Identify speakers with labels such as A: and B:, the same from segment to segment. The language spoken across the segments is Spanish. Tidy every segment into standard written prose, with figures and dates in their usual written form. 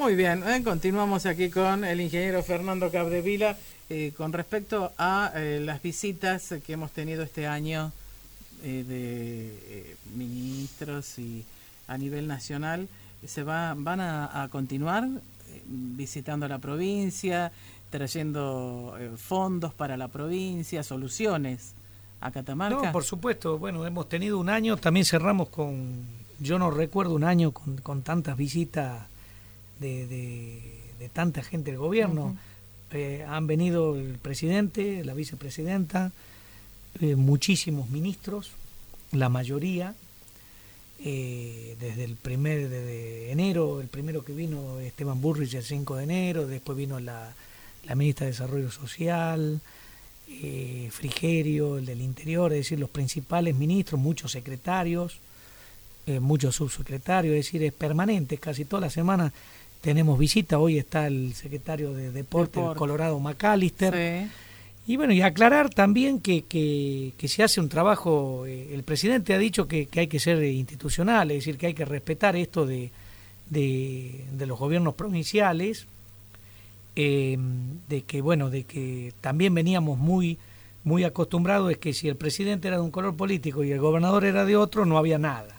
A: Muy bien, continuamos aquí con el ingeniero Fernando Capdevila con respecto a las visitas que hemos tenido este año de ministros y a nivel nacional. Van a continuar visitando la provincia, trayendo fondos para la provincia, soluciones a Catamarca.
B: No, por supuesto. Bueno, hemos tenido un año, también cerramos con, yo no recuerdo un año con tantas visitas de tanta gente del gobierno. Han venido el presidente, la vicepresidenta, muchísimos ministros, la mayoría, desde desde enero. El primero que vino, Esteban Burrich, el 5 de enero, después vino la ministra de Desarrollo Social, Frigerio, el del Interior, es decir, los principales ministros, muchos secretarios, muchos subsecretarios, es decir, es permanente, casi toda la semana tenemos visita. Hoy está el secretario de Deporte del Colorado, McAllister. Sí. Y bueno, y aclarar también que se hace un trabajo, el presidente ha dicho que hay que ser institucional, es decir, que hay que respetar esto de los gobiernos provinciales, de que también veníamos muy acostumbrados, es que si el presidente era de un color político y el gobernador era de otro, no había nada.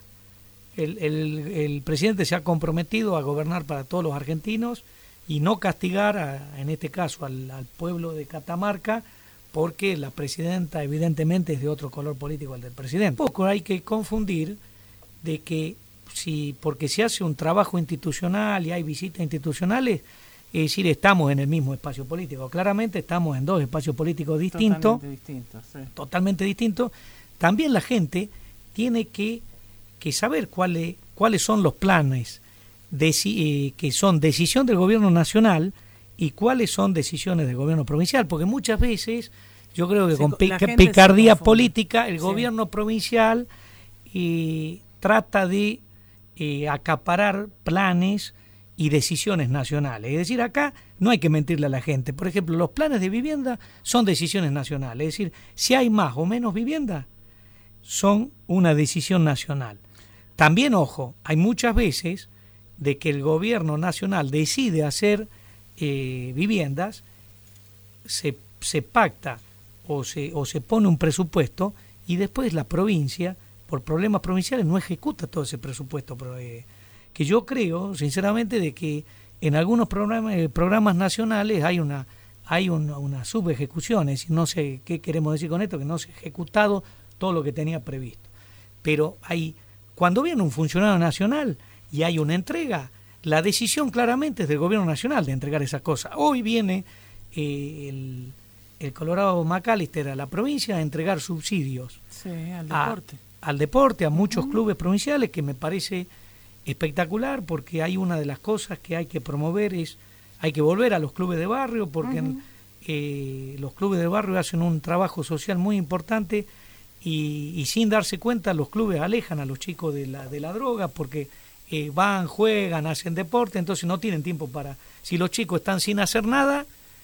B: El presidente se ha comprometido a gobernar para todos los argentinos y no castigar, en este caso, al pueblo de Catamarca, porque la presidenta evidentemente es de otro color político al del presidente. Poco hay que confundir de que porque se hace un trabajo institucional y hay visitas institucionales, es decir, estamos en el mismo espacio político. Claramente estamos en dos espacios políticos distintos, totalmente distintos. También la gente tiene que saber cuáles son los planes que son decisión del gobierno nacional y cuáles son decisiones del gobierno provincial, porque muchas veces yo creo que con picardía política el gobierno provincial trata de acaparar planes y decisiones nacionales. Es decir, acá no hay que mentirle a la gente. Por ejemplo, los planes de vivienda son decisiones nacionales. Es decir, si hay más o menos vivienda, son una decisión nacional. También, ojo, hay muchas veces de que el gobierno nacional decide hacer viviendas, se pacta o se pone un presupuesto y después la provincia, por problemas provinciales, no ejecuta todo ese presupuesto. Que yo creo, sinceramente, de que en algunos programas nacionales hay una subejecución, es decir, no sé qué queremos decir con esto, que no se ha ejecutado todo lo que tenía previsto. Pero cuando viene un funcionario nacional y hay una entrega, la decisión claramente es del gobierno nacional de entregar esas cosas. Hoy viene el Colorado McAllister a la provincia a entregar subsidios al deporte, a muchos clubes provinciales, que me parece espectacular, porque hay una de las cosas que hay que promover hay que volver a los clubes de barrio, porque los clubes de barrio hacen un trabajo social muy importante y sin darse cuenta los clubes alejan a los chicos de la droga, porque van, juegan, hacen deporte, entonces no tienen tiempo si los chicos están sin hacer nada,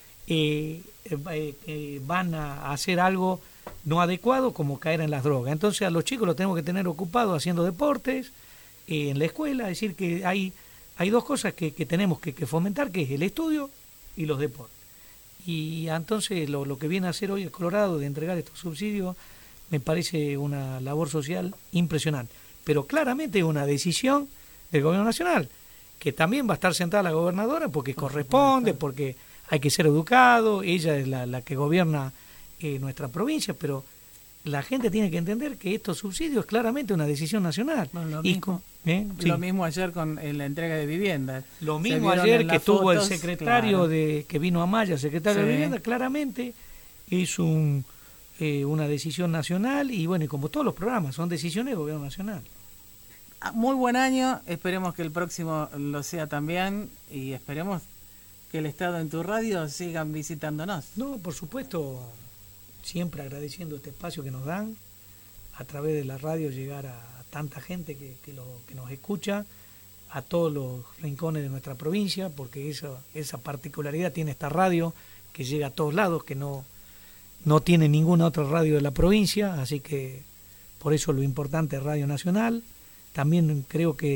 B: van a hacer algo no adecuado, como caer en las drogas. Entonces a los chicos los tenemos que tener ocupados haciendo deportes en la escuela. Es decir, que hay dos cosas que tenemos que fomentar, que es el estudio y los deportes. Y entonces lo que viene a hacer hoy el Colorado de entregar estos subsidios me parece una labor social impresionante. Pero claramente es una decisión del gobierno nacional, que también va a estar sentada la gobernadora porque corresponde, porque hay que ser educado, ella es la que gobierna nuestra provincia, pero la gente tiene que entender que estos subsidios es claramente una decisión nacional.
A: Bueno, lo mismo ayer con la entrega de viviendas.
B: Lo mismo ayer que tuvo el secretario que vino a Maya, secretario de Vivienda, claramente es una decisión nacional y bueno, y como todos los programas, son decisiones del gobierno nacional.
A: Muy buen año, esperemos que el próximo lo sea también y esperemos que el Estado en tu radio sigan visitándonos.
B: No, por supuesto, siempre agradeciendo este espacio que nos dan, a través de la radio llegar a tanta gente que nos escucha, a todos los rincones de nuestra provincia, porque esa particularidad tiene esta radio, que llega a todos lados, que no tiene ninguna otra radio de la provincia, así que por eso lo importante es Radio Nacional. También creo que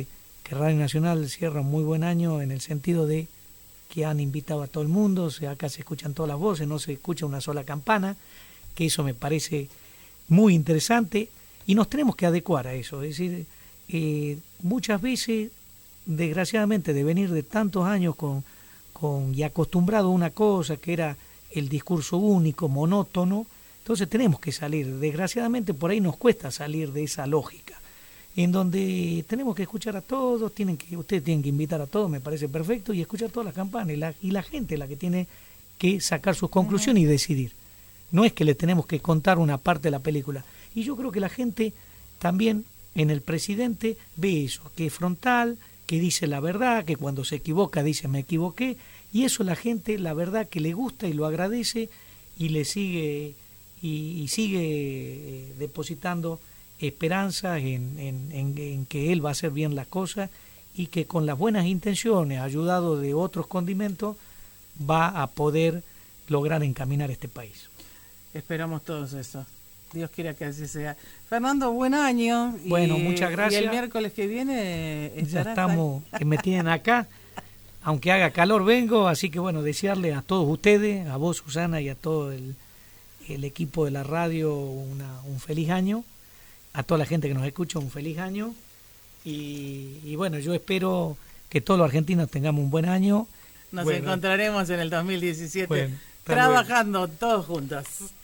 B: que Radio Nacional cierra un muy buen año en el sentido de que han invitado a todo el mundo, o sea, acá se escuchan todas las voces, no se escucha una sola campana, que eso me parece muy interesante y nos tenemos que adecuar a eso. Es decir, muchas veces, desgraciadamente, de venir de tantos años y acostumbrado a una cosa que era el discurso único, monótono, entonces tenemos que salir. Desgraciadamente por ahí nos cuesta salir de esa lógica, en donde tenemos que escuchar a todos, ustedes tienen que invitar a todos, me parece perfecto, y escuchar todas las campanas, y la gente es la que tiene que sacar sus conclusiones y decidir. No es que le tenemos que contar una parte de la película. Y yo creo que la gente también en el presidente ve eso, que es frontal, que dice la verdad, que cuando se equivoca dice me equivoqué, y eso la gente, la verdad, que le gusta y lo agradece y le sigue y sigue depositando esperanzas en que él va a hacer bien las cosas y que con las buenas intenciones, ayudado de otros condimentos, va a poder lograr encaminar este país.
A: Esperamos todos eso. Dios quiera que así sea. Fernando, buen año.
B: Bueno, muchas gracias.
A: Y el miércoles que viene
B: ya estamos, que me tienen acá. Aunque haga calor vengo, así que bueno, desearle a todos ustedes, a vos Susana y a todo el equipo de la radio un feliz año. A toda la gente que nos escucha un feliz año. Y bueno, yo espero que todos los argentinos tengamos un buen año.
A: Nos encontraremos en el 2017
B: bueno,
A: trabajando todos juntos.